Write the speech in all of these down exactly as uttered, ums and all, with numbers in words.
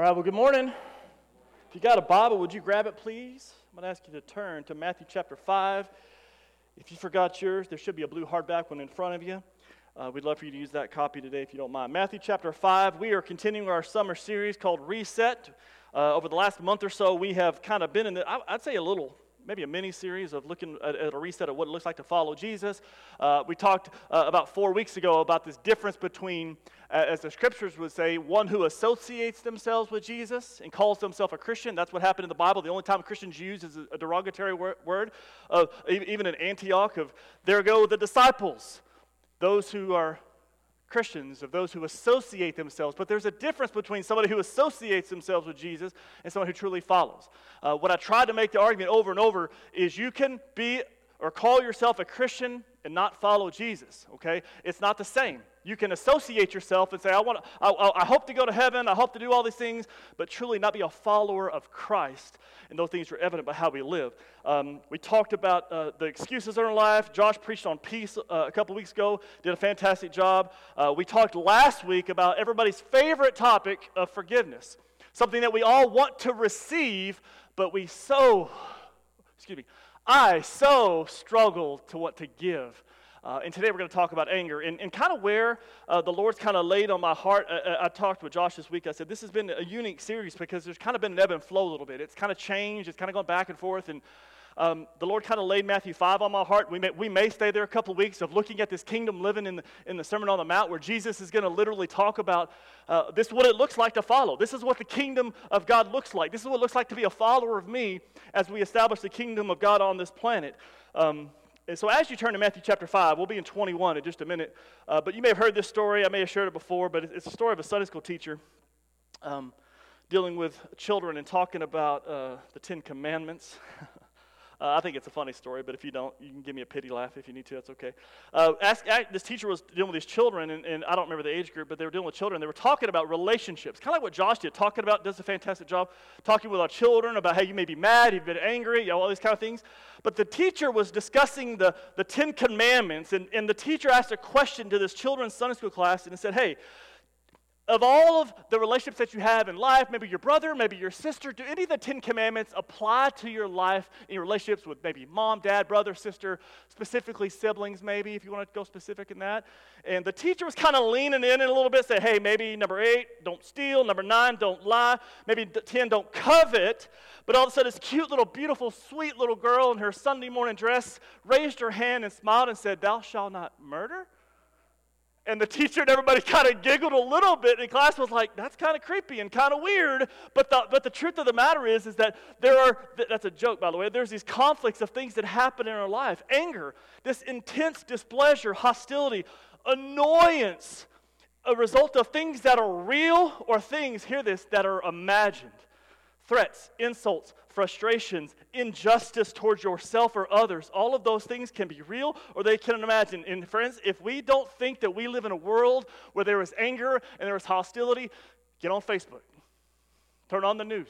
right, well, good morning. If you got a Bible, would you grab it, please? I'm going to ask you to turn to Matthew chapter five. If you forgot yours, there should be a blue hardback one in front of you. Uh, we'd love for you to use that copy today if you don't mind. Matthew chapter five, we are continuing our summer series called Reset. Uh, over the last month or so, we have kind of been in, the, I, I'd say a little, maybe a mini-series of looking at, at a reset of what it looks like to follow Jesus. Uh, we talked uh, about four weeks ago about this difference between, uh, as the scriptures would say, one who associates themselves with Jesus and calls themselves a Christian. That's what happened in the Bible. The only time Christians use is a, a derogatory wor- word, uh, even in Antioch, of there go the disciples, those who are Christians, of those who associate themselves. But there's a difference between somebody who associates themselves with Jesus and someone who truly follows. Uh, what I tried to make the argument over and over is you can be or call yourself a Christian and not follow Jesus, okay? It's not the same. You can associate yourself and say, I want, to, I, I hope to go to heaven, I hope to do all these things, but truly not be a follower of Christ. And those things are evident by how we live. Um, we talked about uh, the excuses in our life. Josh preached on peace uh, a couple weeks ago, did a fantastic job. Uh, we talked last week about everybody's favorite topic of forgiveness, something that we all want to receive, but we so, excuse me, I so struggle to want to give. Uh, and today we're going to talk about anger and, and kind of where uh, the Lord's kind of laid on my heart. I, I talked with Josh this week. I said, this has been a unique series because there's kind of been an ebb and flow a little bit. It's kind of changed. It's kind of gone back and forth. And um, the Lord kind of laid Matthew five on my heart. We may, we may stay there a couple of weeks of looking at this kingdom living in the, in the Sermon on the Mount, where Jesus is going to literally talk about uh, this is what it looks like to follow. This is what the kingdom of God looks like. This is what it looks like to be a follower of me as we establish the kingdom of God on this planet. Um, And so as you turn to Matthew chapter five, we'll be in twenty-one in just a minute, uh, but you may have heard this story. I may have shared it before, but it's a story of a Sunday school teacher um, dealing with children and talking about uh, the Ten Commandments. uh, I think it's a funny story, but if you don't, you can give me a pity laugh if you need to. That's okay. Uh, ask, ask, this teacher was dealing with these children, and, and I don't remember the age group, but they were dealing with children. They were talking about relationships, kind of like what Josh did, talking about, does a fantastic job, talking with our children about how you may be mad, you've been angry, you know, all these kind of things. But the teacher was discussing the, the Ten Commandments, and, and the teacher asked a question to this children's Sunday school class, and it said, hey, of all of the relationships that you have in life, maybe your brother, maybe your sister, do any of the Ten Commandments apply to your life in your relationships with maybe mom, dad, brother, sister, specifically siblings maybe, if you want to go specific in that? And the teacher was kind of leaning in a little bit, say, hey, maybe number eight, don't steal. Number nine, don't lie. Maybe ten, don't covet. But all of a sudden, this cute little, beautiful, sweet little girl in her Sunday morning dress raised her hand and smiled and said, thou shalt not murder. And the teacher and everybody kind of giggled a little bit, and class was like, that's kind of creepy and kind of weird. But the, but the truth of the matter is, is that there are, that's a joke, by the way, there's these conflicts of things that happen in our life. Anger, this intense displeasure, hostility, annoyance, a result of things that are real or things, hear this, that are imagined. Threats, insults, frustrations, injustice towards yourself or others, all of those things can be real or they can imagine. And friends, if we don't think that we live in a world where there is anger and there is hostility, get on Facebook. Turn on the news.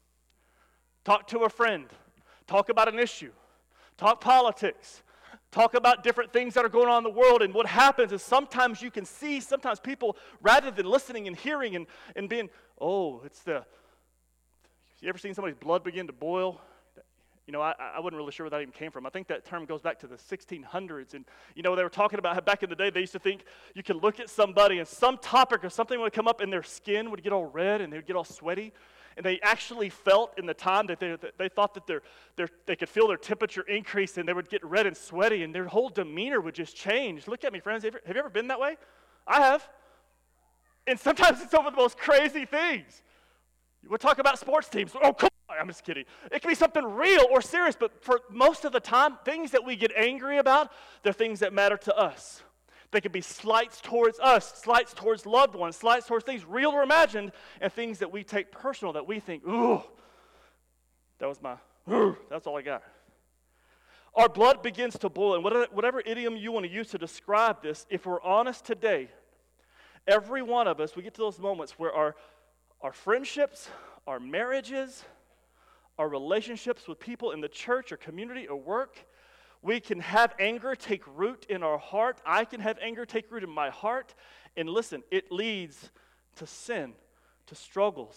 Talk to a friend. Talk about an issue. Talk politics. Talk about different things that are going on in the world. And what happens is sometimes you can see, sometimes people, rather than listening and hearing and, and being, oh, it's the... You ever seen somebody's blood begin to boil? You know, I, I wasn't really sure where that even came from. I think that term goes back to the sixteen hundreds. And, you know, they were talking about how back in the day they used to think you could look at somebody and some topic or something would come up and their skin would get all red and they would get all sweaty. And they actually felt in the time that they, that they thought that their, their, they could feel their temperature increase and they would get red and sweaty and their whole demeanor would just change. Look at me, friends. Have you ever, have you ever been that way? I have. And sometimes it's over the most crazy things. We'll talk about sports teams. Oh, come on. I'm just kidding. It can be something real or serious, but for most of the time, things that we get angry about, they're things that matter to us. They can be slights towards us, slights towards loved ones, slights towards things real or imagined, and things that we take personal, that we think, ooh, that was my, ooh, that's all I got. Our blood begins to boil, and whatever, whatever idiom you want to use to describe this, if we're honest today, every one of us, we get to those moments where our Our friendships, our marriages, our relationships with people in the church or community or work, we can have anger take root in our heart. I can have anger take root in my heart. And listen, it leads to sin, to struggles,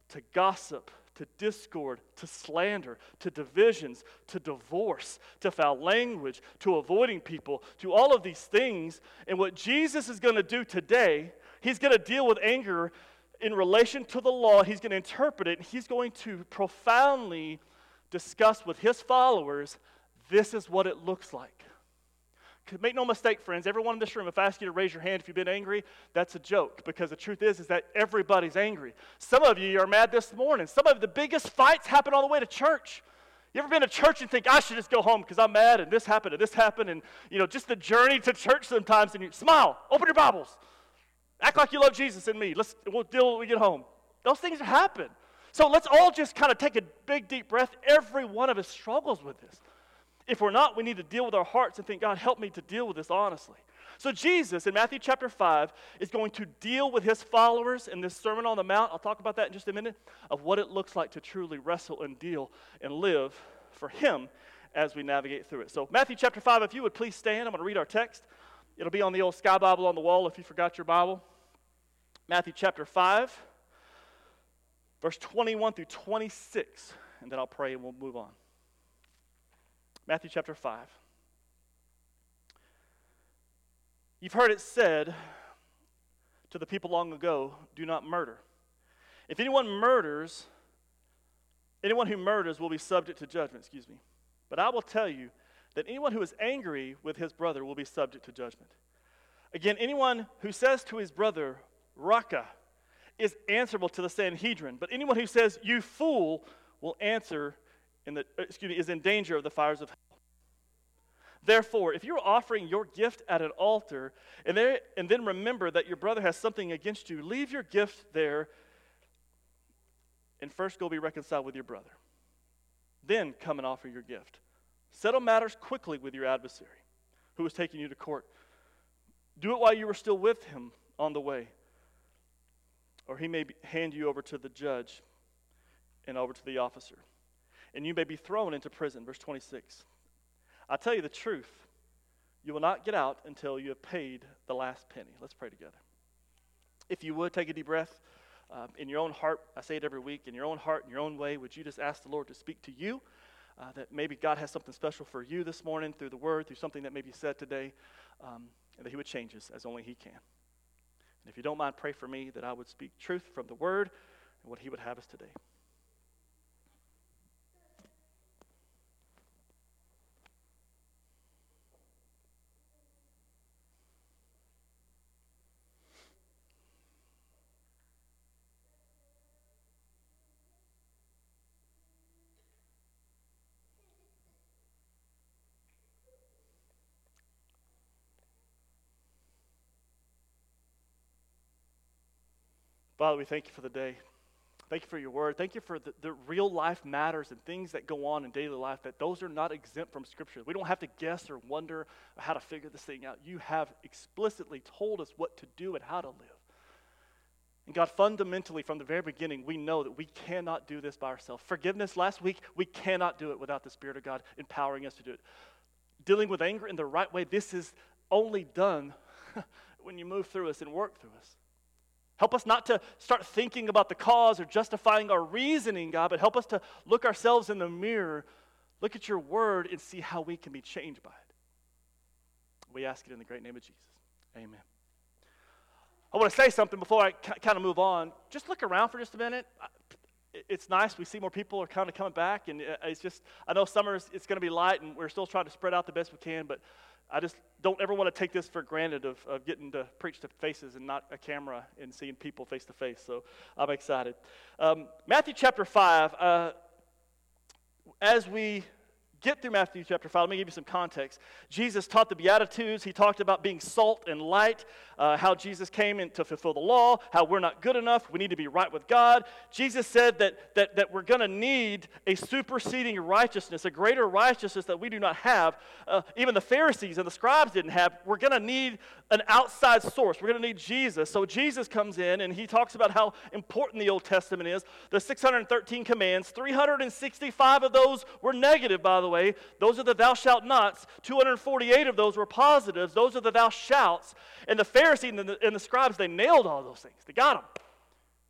to gossip, to discord, to slander, to divisions, to divorce, to foul language, to avoiding people, to all of these things. And what Jesus is going to do today, he's going to deal with anger in relation to the law. He's going to interpret it. And he's going to profoundly discuss with his followers, this is what it looks like. Make no mistake, friends, everyone in this room, if I ask you to raise your hand if you've been angry, that's a joke, because the truth is, is that everybody's angry. Some of you are mad this morning. Some of the biggest fights happen on the way to church. You ever been to church and think, I should just go home because I'm mad and this happened and this happened, and you know, just the journey to church sometimes, and you smile, open your Bibles, act like you love Jesus and me. Let's we'll deal when we get home. Those things happen. So let's all just kind of take a big deep breath. Every one of us struggles with this. If we're not, we need to deal with our hearts and think, God, help me to deal with this honestly. So Jesus, in Matthew chapter five, is going to deal with his followers in this Sermon on the Mount. I'll talk about that in just a minute, of what it looks like to truly wrestle and deal and live for him as we navigate through it. So Matthew chapter five, if you would please stand, I'm going to read our text. It'll be on the old Sky Bible on the wall if you forgot your Bible. Matthew chapter five, verse twenty-one through twenty-six, and then I'll pray and we'll move on. Matthew chapter five. You've heard it said to the people long ago, do not murder. If anyone murders, anyone who murders will be subject to judgment, excuse me. But I will tell you that anyone who is angry with his brother will be subject to judgment. Again, anyone who says to his brother, Raka, is answerable to the Sanhedrin. But anyone who says, you fool, will answer in the, excuse me, is in danger of the fires of hell. Therefore, if you're offering your gift at an altar, and, there, and then remember that your brother has something against you, leave your gift there and first go be reconciled with your brother. Then come and offer your gift. Settle matters quickly with your adversary who is taking you to court. Do it while you are still with him on the way, or he may be, hand you over to the judge and over to the officer, and you may be thrown into prison. Verse twenty-six. I tell you the truth, you will not get out until you have paid the last penny. Let's pray together. If you would, take a deep breath. Uh, in your own heart, I say it every week, in your own heart, in your own way, would you just ask the Lord to speak to you? Uh, that maybe God has something special for you this morning through the word, through something that maybe said today, um, and that he would change us as only he can. And if you don't mind, pray for me that I would speak truth from the word and what he would have us today. Father, we thank you for the day. Thank you for your word. Thank you for the, the real life matters and things that go on in daily life, that those are not exempt from Scripture. We don't have to guess or wonder how to figure this thing out. You have explicitly told us what to do and how to live. And God, fundamentally, from the very beginning, we know that we cannot do this by ourselves. Forgiveness last week, we cannot do it without the Spirit of God empowering us to do it. Dealing with anger in the right way, this is only done when you move through us and work through us. Help us not to start thinking about the cause or justifying our reasoning, God, but help us to look ourselves in the mirror, look at your word, and see how we can be changed by it. We ask it in the great name of Jesus. Amen. I want to say something before I kind of move on. Just look around for just a minute. It's nice. We see more people are kind of coming back, and it's just, I know summer is it's going to be light, and we're still trying to spread out the best we can, but I just don't ever want to take this for granted of, of getting to preach to faces and not a camera and seeing people face to face. So I'm excited. Um, Matthew chapter five, uh, as we get through Matthew chapter five, let me give you some context. Jesus taught the Beatitudes. He talked about being salt and light, uh, how Jesus came in to fulfill the law, how we're not good enough, we need to be right with God. Jesus said that, that, that we're going to need a superseding righteousness, a greater righteousness that we do not have. Uh, even the Pharisees and the scribes didn't have. We're going to need an outside source. We're going to need Jesus. So Jesus comes in and he talks about how important the Old Testament is. The six hundred thirteen commands, three hundred sixty-five of those were negative, by the way. Those are the thou shalt nots. two hundred forty-eight of those were positives. Those are the thou shalts. And the Pharisees and the, and the scribes, they nailed all those things. They got them.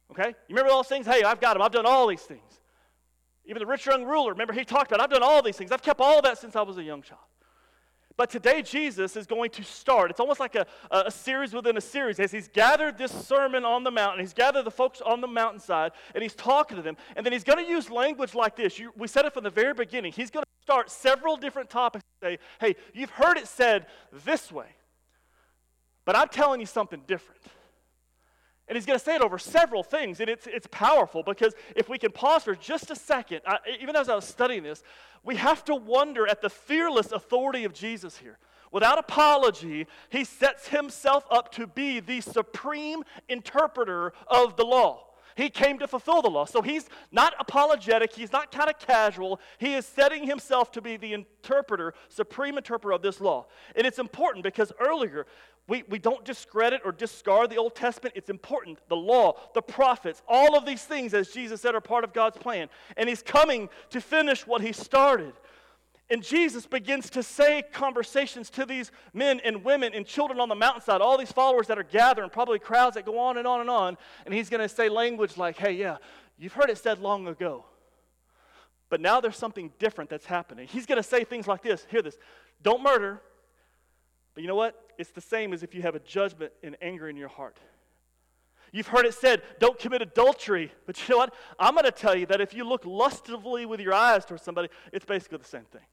Okay? You remember all those things? Hey, I've got them. I've done all these things. Even the rich young ruler, remember he talked about, I've done all these things. I've kept all of that since I was a young child. But today Jesus is going to start. It's almost like a, a series within a series. As he's gathered this sermon on the mountain, he's gathered the folks on the mountainside, and he's talking to them. And then he's going to use language like this. You, we said it from the very beginning. He's going to start several different topics and say, hey, you've heard it said this way, but I'm telling you something different. And he's going to say it over several things, and it's it's powerful because if we can pause for just a second, I, even as I was studying this, we have to wonder at the fearless authority of Jesus here. Without apology, he sets himself up to be the supreme interpreter of the law. He came to fulfill the law. So he's not apologetic. He's not kind of casual. He is setting himself to be the interpreter, supreme interpreter of this law. And it's important because earlier, we, we don't discredit or discard the Old Testament. It's important. The law, the prophets, all of these things, as Jesus said, are part of God's plan. And he's coming to finish what he started. And Jesus begins to say conversations to these men and women and children on the mountainside, all these followers that are gathering, probably crowds that go on and on and on. And he's going to say language like, hey, yeah, you've heard it said long ago. But now there's something different that's happening. He's going to say things like this. Hear this. Don't murder. But you know what? It's the same as if you have a judgment and anger in your heart. You've heard it said, don't commit adultery. But you know what? I'm going to tell you that if you look lustfully with your eyes towards somebody, it's basically the same thing.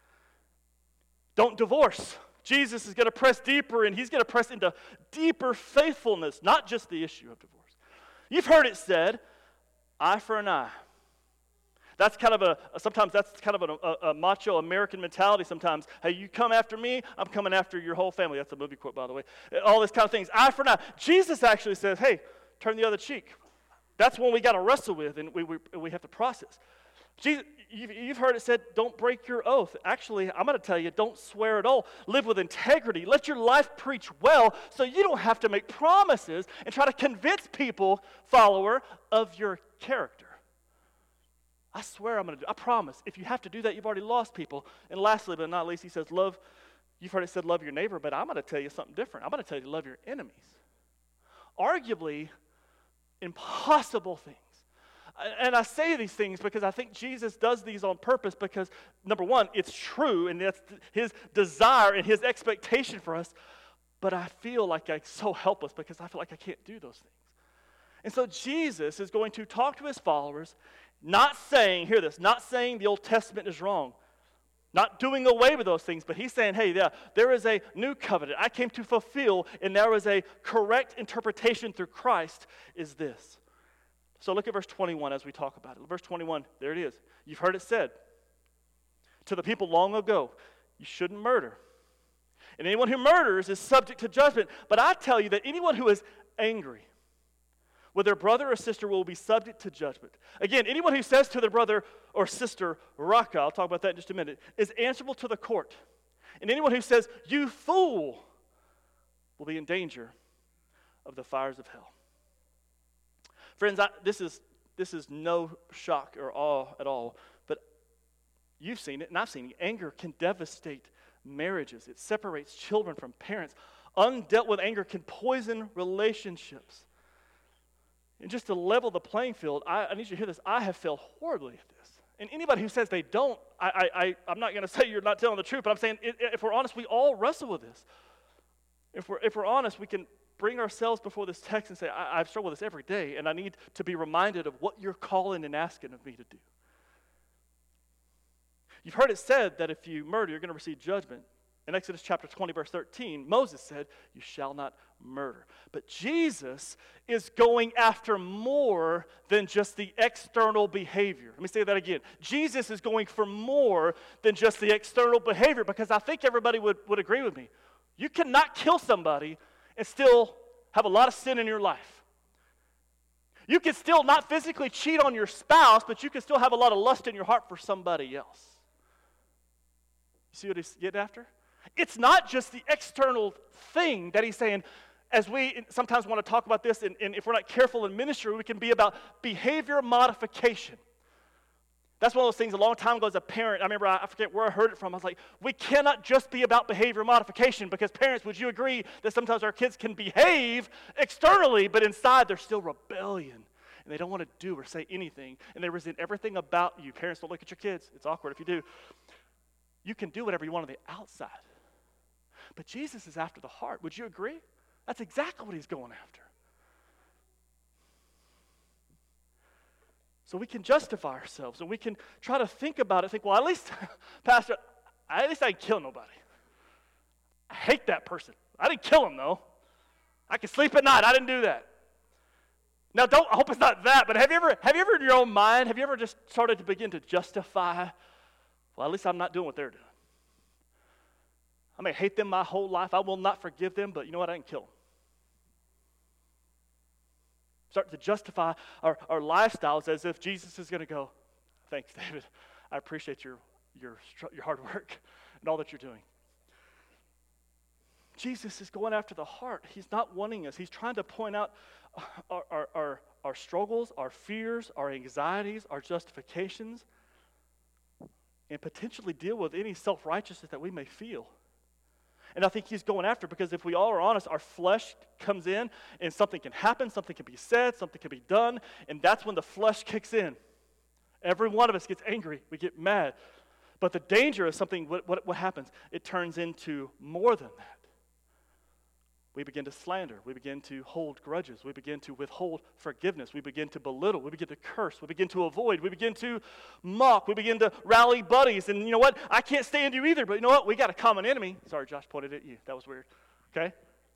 Don't divorce. Jesus is going to press deeper, and he's going to press into deeper faithfulness, not just the issue of divorce. You've heard it said, eye for an eye. That's kind of a, sometimes that's kind of a, a, a macho American mentality sometimes. Hey, you come after me, I'm coming after your whole family. That's a movie quote, by the way. All this kind of things, eye for an eye. Jesus actually says, hey, turn the other cheek. That's one we got to wrestle with, and we, we, we have to process. Jesus, you've, you've heard it said, don't break your oath. Actually, I'm going to tell you, don't swear at all. Live with integrity. Let your life preach well so you don't have to make promises and try to convince people, follower, of your character. I swear I'm going to do I promise. If you have to do that, you've already lost people. And lastly, but not least, he says, love, you've heard it said, love your neighbor, but I'm going to tell you something different. I'm going to tell you to love your enemies. Arguably, impossible things. And I say these things because I think Jesus does these on purpose because, number one, it's true, and that's his desire and his expectation for us. But I feel like I'm so helpless because I feel like I can't do those things. And so Jesus is going to talk to his followers, not saying, hear this, not saying the Old Testament is wrong, not doing away with those things, but he's saying, hey, yeah, there is a new covenant I came to fulfill, and there is a correct interpretation through Christ is this. So look at verse twenty-one as we talk about it. Verse twenty-one, there it is. You've heard it said to the people long ago, you shouldn't murder. And anyone who murders is subject to judgment. But I tell you that anyone who is angry with their brother or sister will be subject to judgment. Again, anyone who says to their brother or sister, Raka, I'll talk about that in just a minute, is answerable to the court. And anyone who says, you fool, will be in danger of the fires of hell. Friends, I, this is this is no shock or awe at all, but you've seen it, and I've seen it. Anger can devastate marriages. It separates children from parents. Undealt with anger can poison relationships. And just to level the playing field, I, I need you to hear this. I have failed horribly at this. And anybody who says they don't, I, I, I, I'm not going to say you're not telling the truth, but I'm saying if we're honest, we all wrestle with this. If we're, if we're honest, we can bring ourselves before this text and say, I, I've struggled with this every day, and I need to be reminded of what you're calling and asking of me to do. You've heard it said that if you murder, you're going to receive judgment. In Exodus chapter twenty, verse thirteen, Moses said, you shall not murder. But Jesus is going after more than just the external behavior. Let me say that again. Jesus is going for more than just the external behavior, because I think everybody would, would agree with me. You cannot kill somebody and still have a lot of sin in your life. You can still not physically cheat on your spouse, but you can still have a lot of lust in your heart for somebody else. You see what he's getting after? It's not just the external thing that he's saying. As we sometimes want to talk about this, and, and if we're not careful in ministry, we can be about behavior modification. That's one of those things a long time ago as a parent. I remember, I forget where I heard it from. I was like, we cannot just be about behavior modification, because parents, would you agree that sometimes our kids can behave externally, but inside there's still rebellion? and they don't want to do or say anything, and they resent everything about you. Parents, don't look at your kids. It's awkward if you do. You can do whatever you want on the outside. But Jesus is after the heart. Would you agree? That's exactly what he's going after. So we can justify ourselves, and we can try to think about it, think, well, at least, Pastor, at least I didn't kill nobody. I hate that person. I didn't kill him, though. I can sleep at night. I didn't do that. Now, don't, I hope it's not that, but have you ever, have you ever in your own mind, have you ever just started to begin to justify, well, at least I'm not doing what they're doing. I may hate them my whole life. I will not forgive them, but you know what? I didn't kill them. Start to justify our, our lifestyles as if Jesus is going to go, thanks, David. I appreciate your, your, your hard work and all that you're doing. Jesus is going after the heart. He's not wanting us. He's trying to point out our, our, our, our struggles, our fears, our anxieties, our justifications, and potentially deal with any self-righteousness that we may feel. And I think he's going after, because if we all are honest, our flesh comes in and something can happen, something can be said, something can be done, and that's when the flesh kicks in. Every one of us gets angry. We get mad. But the danger is something, what, what, what happens? It turns into more than that. We begin to slander. We begin to hold grudges. We begin to withhold forgiveness. We begin to belittle. We begin to curse. We begin to avoid. We begin to mock. We begin to rally buddies. And you know what? I can't stand you either, but you know what? We got a common enemy. Sorry, Josh pointed at you. That was weird. Okay?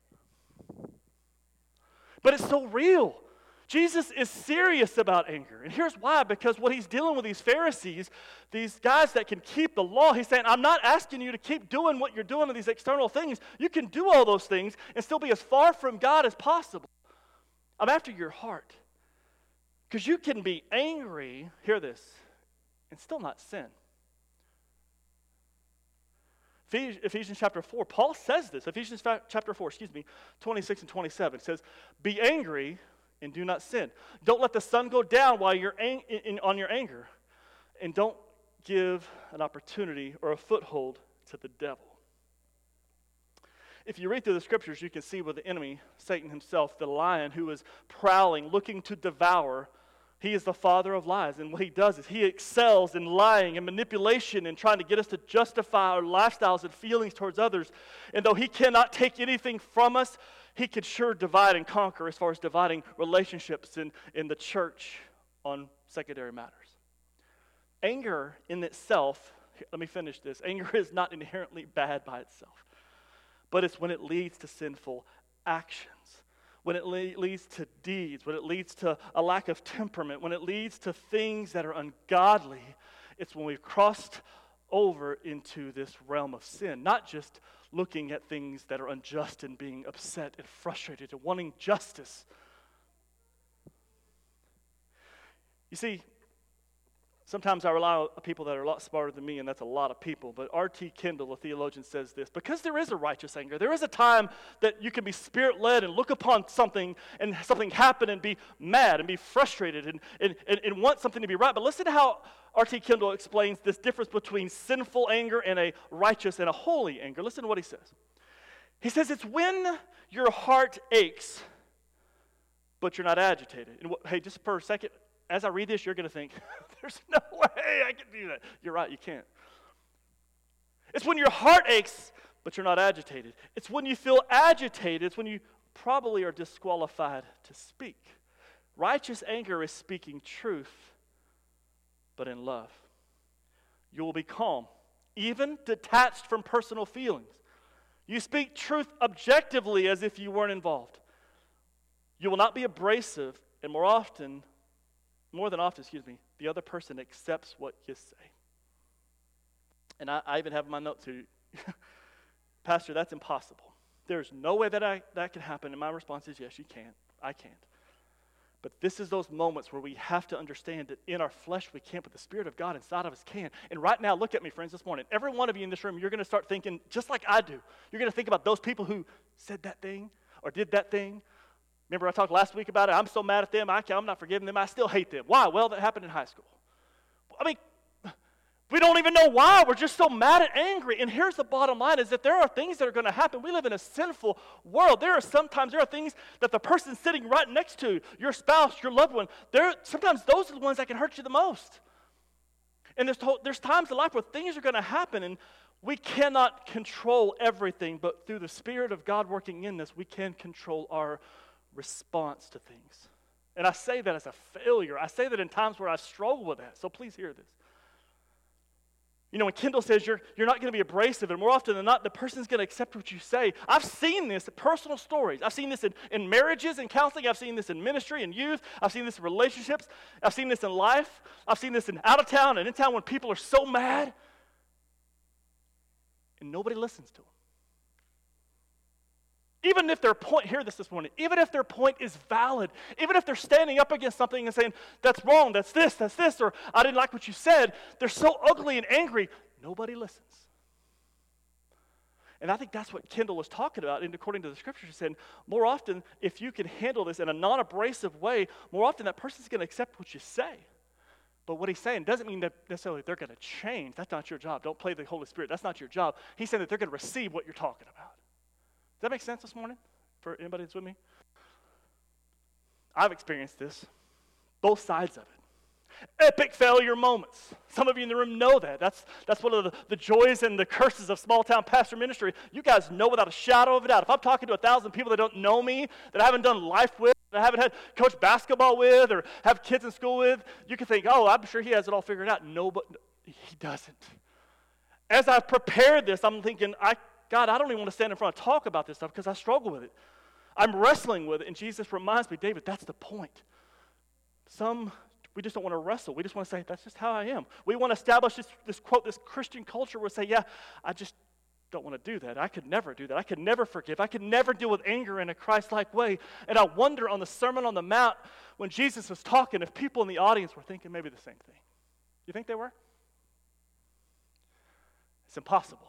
But it's so real. Jesus is serious about anger. And here's why. Because what he's dealing with these Pharisees, these guys that can keep the law, he's saying, I'm not asking you to keep doing what you're doing in these external things. You can do all those things and still be as far from God as possible. I'm after your heart. Because you can be angry, hear this, and still not sin. Ephesians chapter four, Paul says this. Ephesians chapter four, excuse me, twenty-six and twenty-seven. It says, be angry and do not sin. Don't let the sun go down while you're ang- in, in, on your anger. And don't give an opportunity or a foothold to the devil. If you read through the scriptures, you can see where the enemy, Satan himself, the lion who is prowling, looking to devour, he is the father of lies. And what he does is he excels in lying and manipulation and trying to get us to justify our lifestyles and feelings towards others. And though he cannot take anything from us, he could sure divide and conquer as far as dividing relationships in, in the church on secondary matters. Anger in itself, let me finish this. Anger is not inherently bad by itself, but it's when it leads to sinful actions, when it le- leads to deeds, when it leads to a lack of temperament, when it leads to things that are ungodly. It's when we've crossed over into this realm of sin, not just looking at things that are unjust and being upset and frustrated and wanting justice. You see, sometimes I rely on people that are a lot smarter than me, and that's a lot of people. But R T Kendall, a theologian, says this: because there is a righteous anger, there is a time that you can be spirit-led and look upon something and something happen and be mad and be frustrated and, and, and, and want something to be right. But listen to how R T Kendall explains this difference between sinful anger and a righteous and a holy anger. Listen to what he says. He says it's when your heart aches, but you're not agitated. And what, hey, just for a second, as I read this, you're going to think, there's no way I can do that. You're right, you can't. It's when your heart aches, but you're not agitated. It's when you feel agitated. It's when you probably are disqualified to speak. Righteous anger is speaking truth, but in love. You will be calm, even detached from personal feelings. You speak truth objectively as if you weren't involved. You will not be abrasive, and more often, more than often, excuse me, the other person accepts what you say. And I, I even have in my notes here, Pastor, that's impossible. There's no way that I, that can happen. And my response is, yes, you can. I can't. But this is those moments where we have to understand that in our flesh we can't, but the Spirit of God inside of us can. And right now, look at me, friends, this morning. Every one of you in this room, you're going to start thinking just like I do. You're going to think about those people who said that thing or did that thing. Remember I talked last week about it. I'm so mad at them. I can't, I'm not forgiving them. I still hate them. Why? Well, that happened in high school. I mean, We don't even know why. We're just so mad and angry. And here's the bottom line is that there are things that are going to happen. We live in a sinful world. There are sometimes, there are things that the person sitting right next to, your spouse, your loved one, there, sometimes those are the ones that can hurt you the most. And there's, there's times in life where things are going to happen, and we cannot control everything, but through the Spirit of God working in us, we can control our response to things. And I say that as a failure. I say that in times where I struggle with that, so please hear this. You know, when Kendall says you're, you're not going to be abrasive, and more often than not, the person's going to accept what you say. I've seen this in personal stories. I've seen this in, in marriages and counseling. I've seen this in ministry and youth. I've seen this in relationships. I've seen this in life. I've seen this in out of town and in town when people are so mad, and nobody listens to them. Even if their point, hear this this morning, even if their point is valid, even if they're standing up against something and saying, that's wrong, that's this, that's this, or I didn't like what you said, they're so ugly and angry, nobody listens. And I think that's what Kendall was talking about, and according to the scriptures, he said, more often, if you can handle this in a non-abrasive way, more often that person's going to accept what you say. But what he's saying doesn't mean that necessarily they're going to change. That's not your job. Don't play the Holy Spirit. That's not your job. He's saying that they're going to receive what you're talking about. Does that make sense this morning for anybody that's with me? I've experienced this, both sides of it. Epic failure moments. Some of you in the room know that. That's, that's one of the, the joys and the curses of small-town pastor ministry. You guys know without a shadow of a doubt. If I'm talking to a thousand people that don't know me, that I haven't done life with, that I haven't had coach basketball with, or have kids in school with, you can think, oh, I'm sure he has it all figured out. No, but he doesn't. As I've prepared this, I'm thinking, I God, I don't even want to stand in front and talk about this stuff because I struggle with it. I'm wrestling with it, and Jesus reminds me, David, that's the point. Some, we just don't want to wrestle. We just want to say, that's just how I am. We want to establish this, this quote, this Christian culture where we say, yeah, I just don't want to do that. I could never do that. I could never forgive. I could never deal with anger in a Christ-like way. And I wonder on the Sermon on the Mount, when Jesus was talking, if people in the audience were thinking maybe the same thing. You think they were? It's impossible.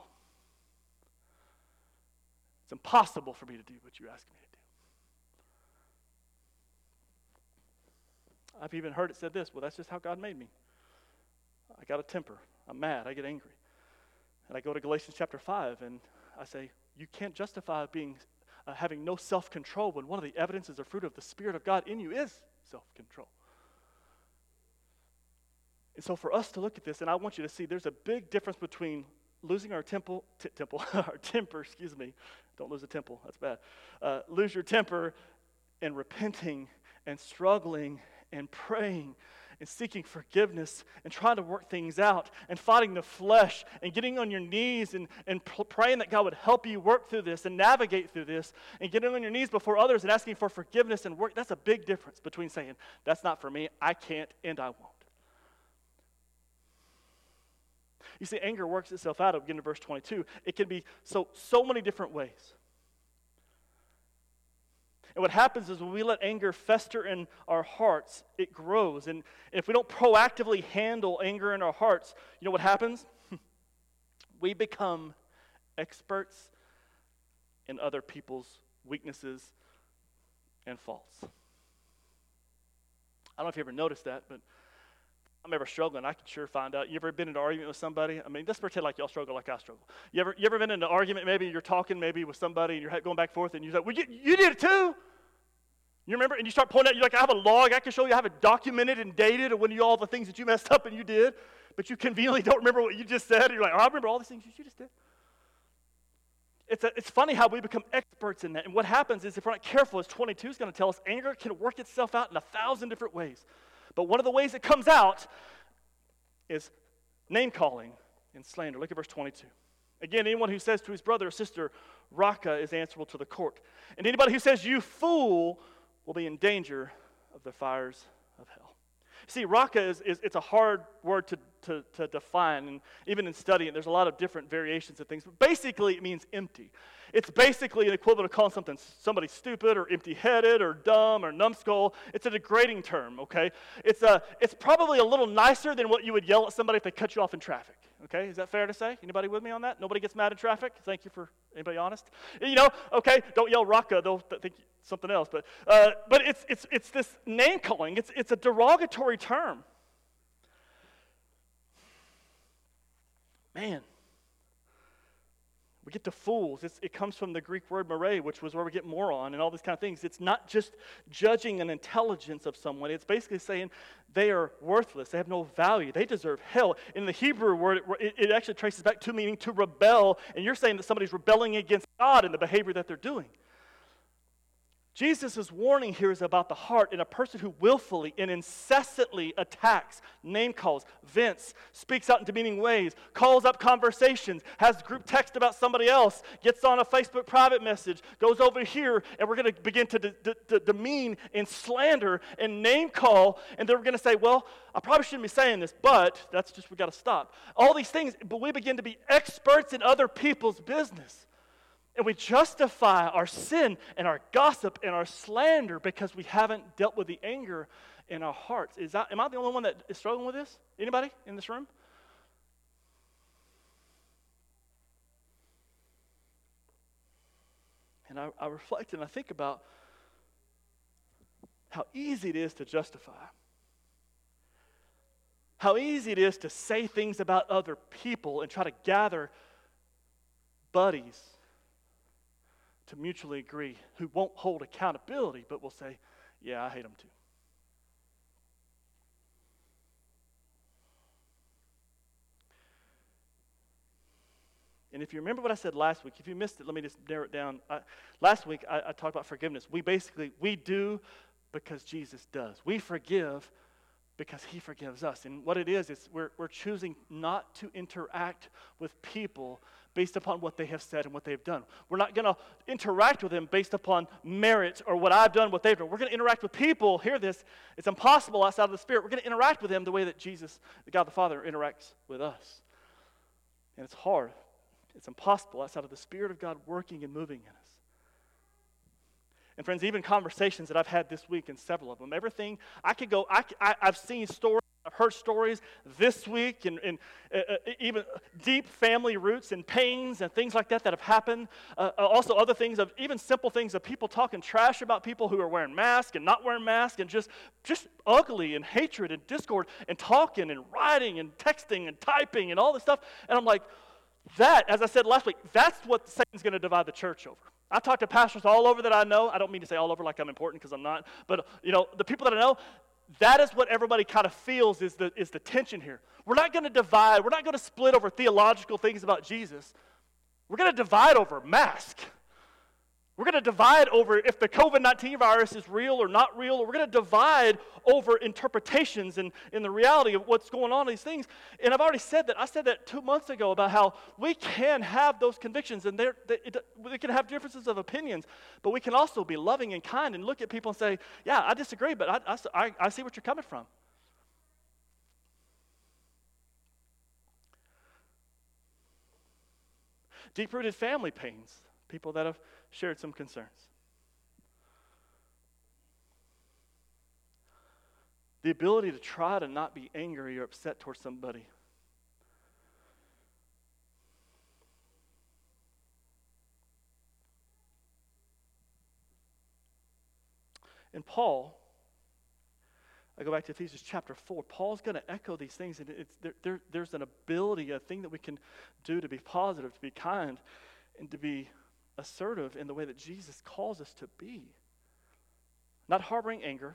It's impossible for me to do what you ask me to do. I've even heard it said this, well, that's just how God made me. I got a temper. I'm mad. I get angry. And I go to Galatians chapter five, and I say, you can't justify being, uh, having no self-control when one of the evidences or fruit of the Spirit of God in you is self-control. And so for us to look at this, and I want you to see there's a big difference between losing our temple, t- temple, our temper, excuse me. Don't lose a temple, that's bad. Uh, lose your temper and repenting and struggling and praying and seeking forgiveness and trying to work things out and fighting the flesh and getting on your knees and, and pr- praying that God would help you work through this and navigate through this and getting on your knees before others and asking for forgiveness and work. That's a big difference between saying, that's not for me, I can't, and I won't. You see, anger works itself out. Again in verse twenty-two. It can be so so many different ways. And what happens is when we let anger fester in our hearts, it grows. And if we don't proactively handle anger in our hearts, you know what happens? We become experts in other people's weaknesses and faults. I don't know if you ever noticed that, but I'm ever struggling, I can sure find out. You ever been in an argument with somebody? I mean, let's pretend like y'all struggle like I struggle. You ever, you ever been in an argument, maybe you're talking maybe with somebody and you're going back and forth and you say, well, you, you did it too. You remember? And you start pointing out, you're like, I have a log, I can show you, I have it documented and dated of when you all the things that you messed up and you did, but you conveniently don't remember what you just said. And you're like, oh, I remember all these things you just did. It's, a, it's funny how we become experts in that. And what happens is if we're not careful, as twenty-two is going to tell us, anger can work itself out in a thousand different ways. But one of the ways it comes out is name-calling and slander. Look at verse twenty-two. Again, anyone who says to his brother or sister, Raka, is answerable to the court. And anybody who says, you fool, will be in danger of the fires of hell. See, Raka is, is it's a hard word to, to, to define, and even in studying, there's a lot of different variations of things. But basically, it means empty. It's basically an equivalent of calling something somebody stupid or empty-headed or dumb or numbskull. It's a degrading term, okay? It's a it's probably a little nicer than what you would yell at somebody if they cut you off in traffic. Okay, is that fair to say? Anybody with me on that? Nobody gets mad in traffic? Thank you for anybody honest. You know, okay, don't yell Raka, they'll think something else. But uh, but it's it's it's this name calling. It's it's a derogatory term. man, we get to fools. It's, it comes from the Greek word moray, which was where we get moron and all these kind of things. It's not just judging an intelligence of someone. It's basically saying they are worthless. They have no value. They deserve hell. In the Hebrew word, it, it actually traces back to meaning to rebel. And you're saying that somebody's rebelling against God in the behavior that they're doing. Jesus' warning here is about the heart and a person who willfully and incessantly attacks, name calls, vents, speaks out in demeaning ways, calls up conversations, has group text about somebody else, gets on a Facebook private message, goes over here, and we're going to begin to, de- de- de- demean and slander and name call, and then we're going to say, well, I probably shouldn't be saying this, but that's just, we got to stop. All these things, but we begin to be experts in other people's business. And we justify our sin and our gossip and our slander because we haven't dealt with the anger in our hearts. Is that, am I the only one that is struggling with this? Anybody in this room? And I, I reflect and I think about how easy it is to justify. How easy it is to say things about other people and try to gather buddies to mutually agree, who won't hold accountability, but will say, yeah, I hate them too. And if you remember what I said last week, if you missed it, let me just narrow it down. I, last week, I, I talked about forgiveness. We basically, we do because Jesus does. We forgive because he forgives us. And what it is, is we're, we're choosing not to interact with people based upon what they have said and what they've done. We're not going to interact with them based upon merit or what I've done, what they've done. We're going to interact with people, hear this, it's impossible outside of the Spirit. We're going to interact with them the way that Jesus, the God the Father, interacts with us. And it's hard. It's impossible outside of the Spirit of God working and moving in us. And friends, even conversations that I've had this week, and several of them, everything, I could go, I, I, I've seen stories, I've heard stories this week, and, and uh, even deep family roots and pains and things like that that have happened. Uh, also other things, of even simple things of people talking trash about people who are wearing masks and not wearing masks, and just, just ugly and hatred and discord and talking and writing and texting and typing and all this stuff. And I'm like, that, as I said last week, that's what Satan's going to divide the church over. I've talked to pastors all over that I know. I don't mean to say all over like I'm important because I'm not. But, you know, the people that I know, that is what everybody kind of feels is the, is the tension here. We're not going to divide. We're not going to split over theological things about Jesus. We're going to divide over mask. We're going to divide over if the covid nineteen virus is real or not real. Or we're going to divide over interpretations and, and the reality of what's going on in these things. And I've already said that. I said that two months ago about how we can have those convictions and they're, they, it, we can have differences of opinions, but we can also be loving and kind and look at people and say, yeah, I disagree, but I, I, I see what you're coming from. Deep-rooted family pains, people that have shared some concerns. The ability to try to not be angry or upset towards somebody. And Paul, I go back to Ephesians chapter four, Paul's going to echo these things, and it's, there, there, there's an ability, a thing that we can do to be positive, to be kind, and to be assertive in the way that Jesus calls us to be. Not harboring anger.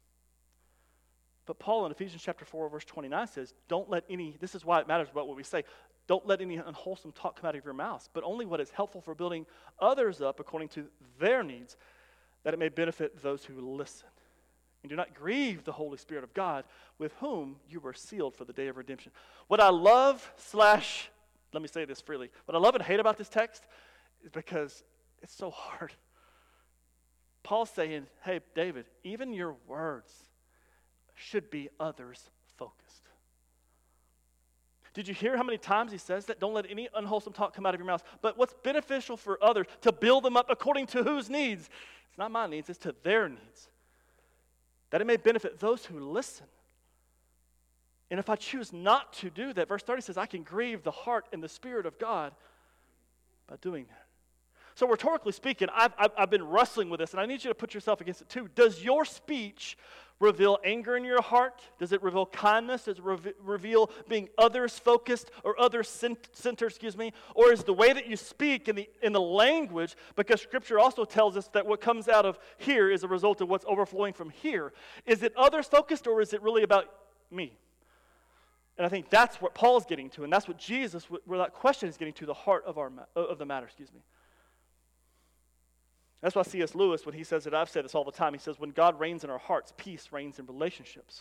But Paul in Ephesians chapter four, verse twenty-nine says, don't let any, this is why it matters about what we say, don't let any unwholesome talk come out of your mouths, but only what is helpful for building others up according to their needs, that it may benefit those who listen. And do not grieve the Holy Spirit of God, with whom you were sealed for the day of redemption. What I love slash, let me say this freely, what I love and hate about this text is because it's so hard. Paul's saying, hey, David, even your words should be others focused. Did you hear how many times he says that? Don't let any unwholesome talk come out of your mouth. But what's beneficial for others, to build them up according to whose needs? It's not my needs, it's to their needs. That it may benefit those who listen. And if I choose not to do that, verse thirty says, I can grieve the heart and the Spirit of God by doing that. So rhetorically speaking, I've, I've, I've been wrestling with this, and I need you to put yourself against it too. Does your speech reveal anger in your heart? Does it reveal kindness? Does it re- reveal being others-focused or others-centered, excuse me? Or is the way that you speak in the, in the language, because Scripture also tells us that what comes out of here is a result of what's overflowing from here. Is it others-focused or is it really about me? And I think that's what Paul's getting to, and that's what Jesus, where that question is getting to, the heart of, our, of the matter, excuse me. That's why C S Lewis, when he says it, I've said this all the time, he says, when God reigns in our hearts, peace reigns in relationships.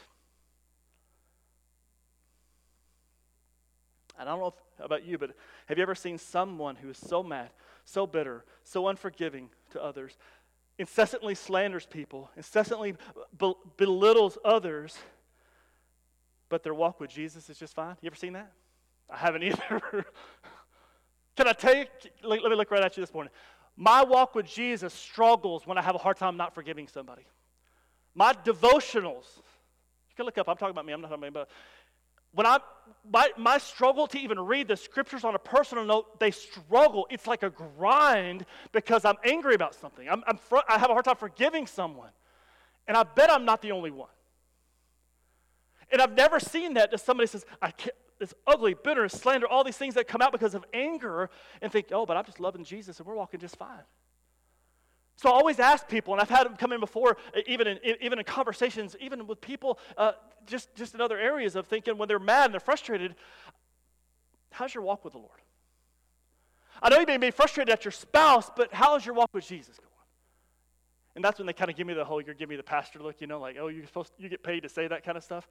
And I don't know if, about you, but have you ever seen someone who is so mad, so bitter, so unforgiving to others, incessantly slanders people, incessantly be- belittles others, but their walk with Jesus is just fine? You ever seen that? I haven't either. Can I tell you? Let me look right at you this morning. My walk with Jesus struggles when I have a hard time not forgiving somebody. My devotionals, you can look up, I'm talking about me, I'm not talking about me, but when I, my, my struggle to even read the scriptures on a personal note, they struggle. It's like a grind because I'm angry about something. I'm, I'm fr- I have a hard time forgiving someone. And I bet I'm not the only one. And I've never seen that that somebody says, I can't, it's ugly, bitter, slander, all these things that come out because of anger, and think, oh, but I'm just loving Jesus and we're walking just fine. So I always ask people, and I've had them come in before, even in, even in conversations, even with people uh, just, just in other areas of thinking when they're mad and they're frustrated, how's your walk with the Lord? I know you may be frustrated at your spouse, but how's your walk with Jesus going? And that's when they kind of give me the whole, you're giving me the pastor look, you know, like, oh, you're supposed to, you get paid to say that kind of stuff.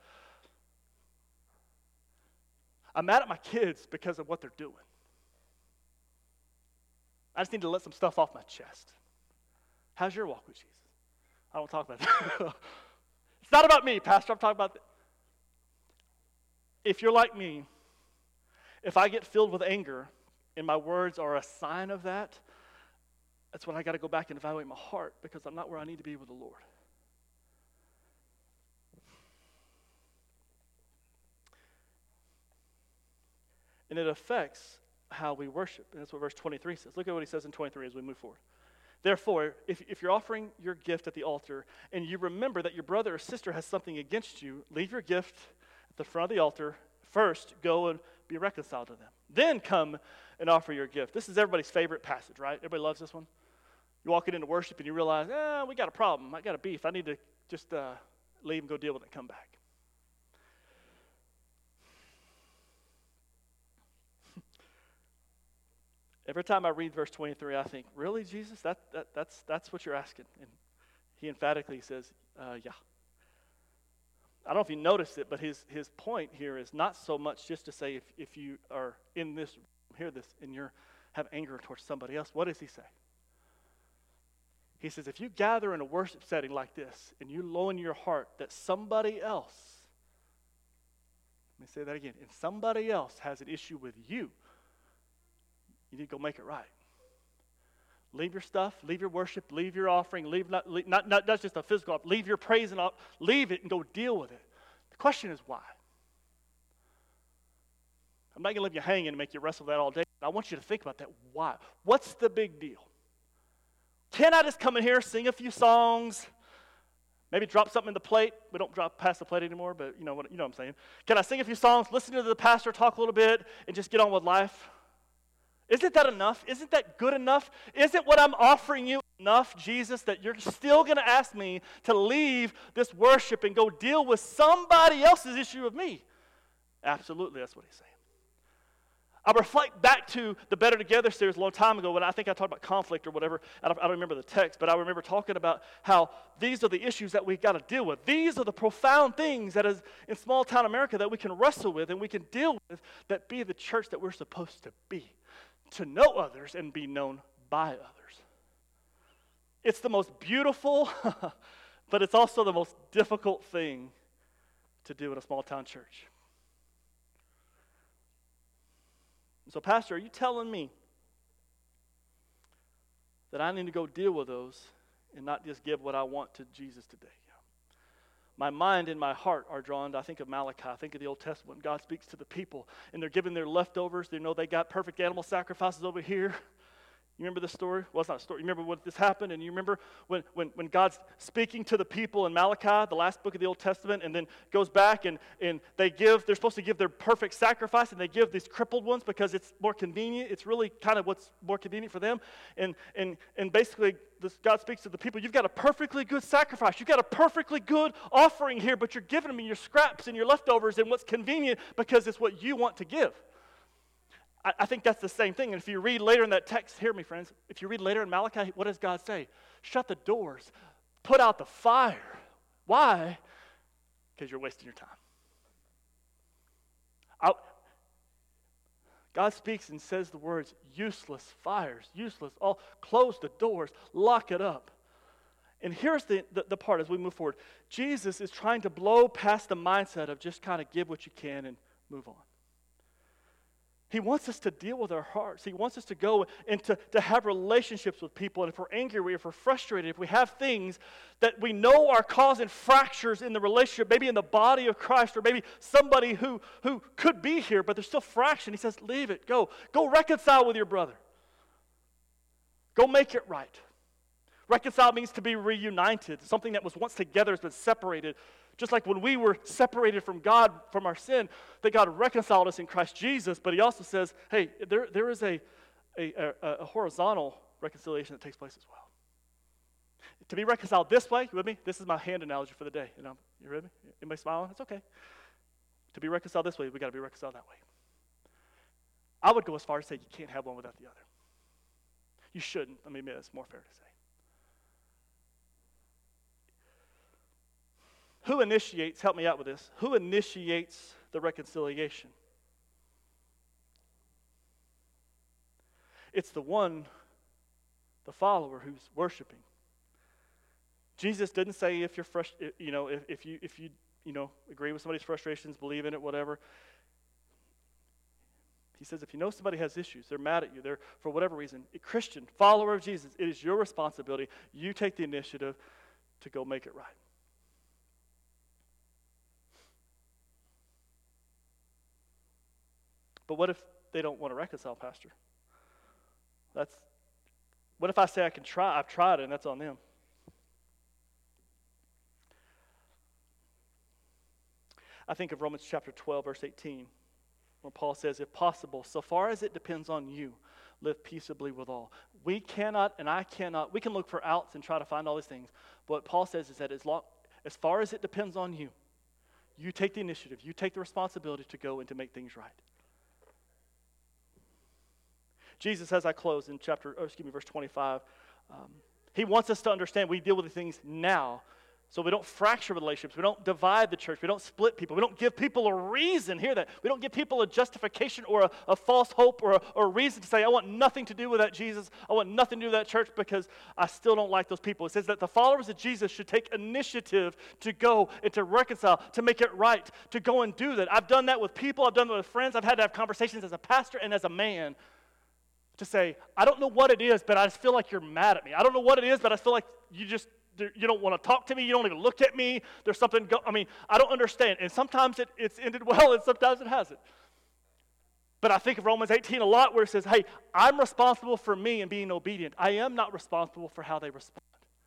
I'm mad at my kids because of what they're doing. I just need to let some stuff off my chest. How's your walk with Jesus? I don't talk about that. It's not about me, Pastor. I'm talking about that. If you're like me, if I get filled with anger and my words are a sign of that, that's when I got to go back and evaluate my heart because I'm not where I need to be with the Lord. And it affects how we worship. And that's what verse twenty-three says. Look at what he says in twenty-three as we move forward. Therefore, if, if you're offering your gift at the altar and you remember that your brother or sister has something against you, leave your gift at the front of the altar. First, go and be reconciled to them. Then come and offer your gift. This is everybody's favorite passage, right? Everybody loves this one. You're walking into worship and you realize, eh, we got a problem. I got a beef. I need to just uh, leave and go deal with it and come back. Every time I read verse twenty-three, I think, really, Jesus? That, that that's that's what you're asking? And he emphatically says, uh, yeah. I don't know if you noticed it, but his his point here is not so much just to say if, if you are in this, hear this, and you have anger towards somebody else, what does he say? He says, if you gather in a worship setting like this, and you low in your heart that somebody else, let me say that again, and somebody else has an issue with you, you need to go make it right. Leave your stuff, leave your worship, leave your offering, leave not, leave, not, not, not just a physical offering, leave your praise and all, leave it and go deal with it. The question is why? I'm not going to leave you hanging and make you wrestle with that all day. I want you to think about that. Why? What's the big deal? Can I just come in here, sing a few songs, maybe drop something in the plate? We don't drop past the plate anymore, but you know what, you know what I'm saying. Can I sing a few songs, listen to the pastor talk a little bit, and just get on with life? Isn't that enough? Isn't that good enough? Isn't what I'm offering you enough, Jesus, that you're still going to ask me to leave this worship and go deal with somebody else's issue with me? Absolutely, that's what he's saying. I reflect back to the Better Together series a long time ago when I think I talked about conflict or whatever. I don't, I don't remember the text, but I remember talking about how these are the issues that we've got to deal with. These are the profound things that is in small town America that we can wrestle with and we can deal with that be the church that we're supposed to be. To know others and be known by others. It's the most beautiful, but it's also the most difficult thing to do in a small town church. So, Pastor, are you telling me that I need to go deal with those and not just give what I want to Jesus today? My mind and my heart are drawn to, I think of Malachi, I think of the Old Testament. God speaks to the people, and they're giving their leftovers. They know they got perfect animal sacrifices over here, You remember this story? Well, it's not a story. You remember what this happened? And you remember when, when, when God's speaking to the people in Malachi, the last book of the Old Testament, and then goes back and, and they give, they're supposed to give their perfect sacrifice, and they give these crippled ones because it's more convenient. It's really kind of what's more convenient for them. And, and, and basically, this, God speaks to the people, you've got a perfectly good sacrifice. You've got a perfectly good offering here, but you're giving me your scraps and your leftovers and what's convenient because it's what you want to give. I think that's the same thing. And if you read later in that text, hear me, friends, if you read later in Malachi, what does God say? Shut the doors. Put out the fire. Why? Because you're wasting your time. I, God speaks and says the words, useless fires, useless, all, close the doors, lock it up. And here's the, the, the part as we move forward. Jesus is trying to blow past the mindset of just kind of give what you can and move on. He wants us to deal with our hearts. He wants us to go and to, to have relationships with people. And if we're angry, if we're frustrated, if we have things that we know are causing fractures in the relationship, maybe in the body of Christ, or maybe somebody who, who could be here, but there's still fraction. He says, leave it. Go. Go reconcile with your brother. Go make it right. Reconcile means to be reunited. Something that was once together has been separated. Just like when we were separated from God, from our sin, that God reconciled us in Christ Jesus, but he also says, hey, there, there is a, a, a, a horizontal reconciliation that takes place as well. To be reconciled this way, you with me? This is my hand analogy for the day. You know, you with me? Anybody smiling? It's okay. To be reconciled this way, we got to be reconciled that way. I would go as far as to say you can't have one without the other. You shouldn't. I mean, it's more fair to say. Who initiates, help me out with this, who initiates the reconciliation? It's the one, the follower who's worshiping. Jesus didn't say if you're frust- you know, if, if you if you you know agree with somebody's frustrations, believe in it, whatever. He says if you know somebody has issues, they're mad at you, they're for whatever reason, a Christian, follower of Jesus, it is your responsibility. You take the initiative to go make it right. But what if they don't want to reconcile, Pastor? That's, what if I say I can try, I've tried it, and that's on them? I think of Romans chapter twelve, verse eighteen, where Paul says, if possible, so far as it depends on you, live peaceably with all. We cannot, and I cannot, we can look for outs and try to find all these things. But what Paul says is that as, long, as far as it depends on you, you take the initiative, you take the responsibility to go and to make things right. Jesus, as I close in chapter, oh, excuse me, verse twenty-five, um, he wants us to understand we deal with the things now so we don't fracture relationships, we don't divide the church, we don't split people, we don't give people a reason, hear that, we don't give people a justification or a, a false hope or a, or a reason to say, I want nothing to do with that Jesus, I want nothing to do with that church because I still don't like those people. It says that the followers of Jesus should take initiative to go and to reconcile, to make it right, to go and do that. I've done that with people, I've done that with friends, I've had to have conversations as a pastor and as a man to say, I don't know what it is, but I just feel like you're mad at me. I don't know what it is, but I feel like you just, you don't want to talk to me. You don't even look at me. There's something, go, I mean, I don't understand. And sometimes it, it's ended well and sometimes it hasn't. But I think of Romans eighteen a lot where it says, hey, I'm responsible for me and being obedient. I am not responsible for how they respond.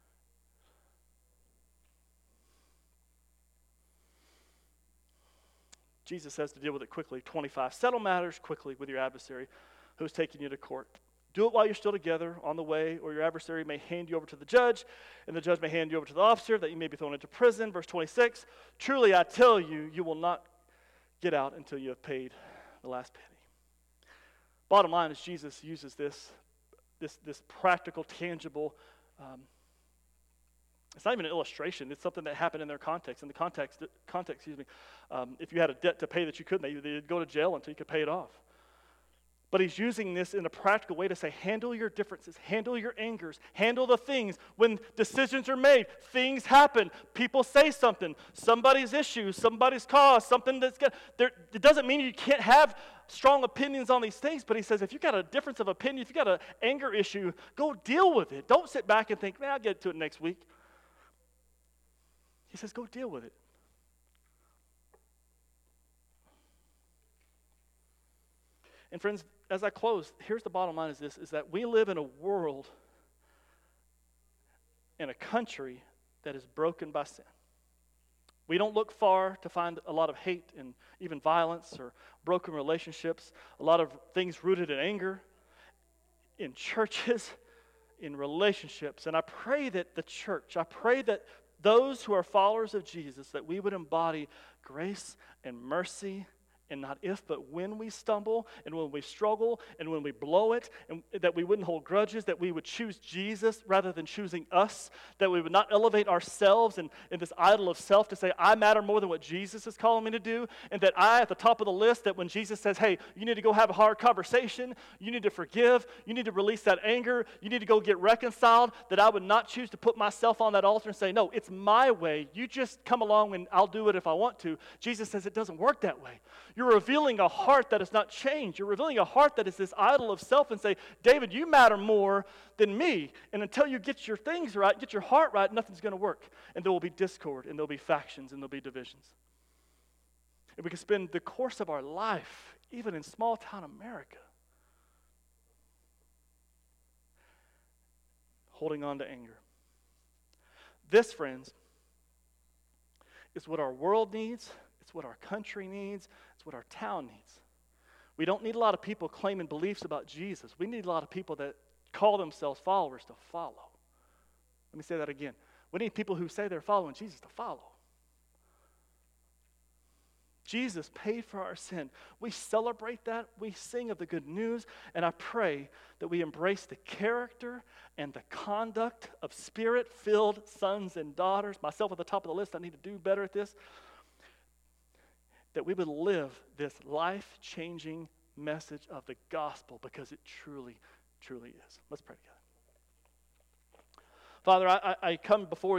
Jesus says to deal with it quickly, twenty-five, settle matters quickly with your adversary who's taking you to court. Do it while you're still together on the way, or your adversary may hand you over to the judge, and the judge may hand you over to the officer, that you may be thrown into prison. Verse twenty-six, truly I tell you, you will not get out until you have paid the last penny. Bottom line is Jesus uses this, this, this practical, tangible, um, it's not even an illustration. It's something that happened in their context. In the context, context, excuse me, um, if you had a debt to pay that you couldn't, they, they'd go to jail until you could pay it off. But he's using this in a practical way to say, handle your differences, handle your angers, handle the things. When decisions are made, things happen. People say something, somebody's issue, somebody's cause, something that's good. There, it doesn't mean you can't have strong opinions on these things, but he says, if you've got a difference of opinion, if you've got an anger issue, go deal with it. Don't sit back and think, man, I'll get to it next week. He says, go deal with it. And friends, as I close, here's the bottom line is this, is that we live in a world, in a country that is broken by sin. We don't look far to find a lot of hate and even violence or broken relationships, a lot of things rooted in anger, in churches, in relationships. And I pray that the church, I pray that those who are followers of Jesus, that we would embody grace and mercy, and not if, but when we stumble, and when we struggle, and when we blow it, and that we wouldn't hold grudges, that we would choose Jesus rather than choosing us, that we would not elevate ourselves in, in this idol of self to say, I matter more than what Jesus is calling me to do, and that I, at the top of the list, that when Jesus says, hey, you need to go have a hard conversation, you need to forgive, you need to release that anger, you need to go get reconciled, that I would not choose to put myself on that altar and say, no, it's my way, you just come along and I'll do it if I want to. Jesus says it doesn't work that way. You're revealing a heart that has not changed. You're revealing a heart that is this idol of self and say, David, you matter more than me. And until you get your things right, get your heart right, nothing's going to work. And there will be discord, and there will be factions, and there will be divisions. And we can spend the course of our life, even in small town America, holding on to anger. This, friends, is what our world needs. It's what our country needs. It's what our town needs. We don't need a lot of people claiming beliefs about Jesus. We need a lot of people that call themselves followers to follow. Let me say that again. We need people who say they're following Jesus to follow. Jesus paid for our sin. We celebrate that. We sing of the good news. And I pray that we embrace the character and the conduct of Spirit-filled sons and daughters. Myself at the top of the list, I need to do better at this. That we would live this life-changing message of the gospel because it truly, truly is. Let's pray together. Father, I, I come before you.